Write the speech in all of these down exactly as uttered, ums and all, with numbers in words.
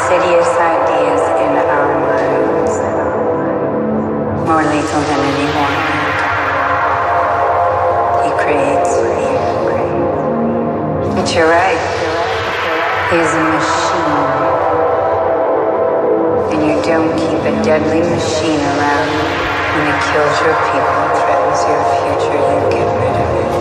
insidious ideas in our minds, more lethal than any warning. He creates fear. But you're right, he is a machine. And you don't keep a deadly machine around when it kills your people, threatens your future, you get rid of it.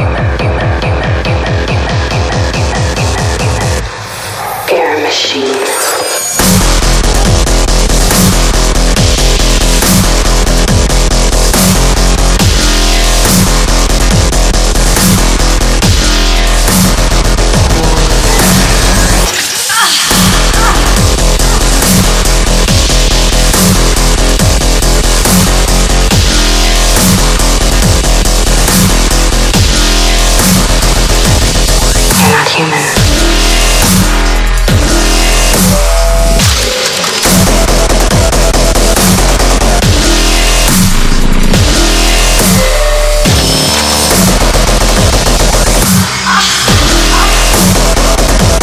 Machine.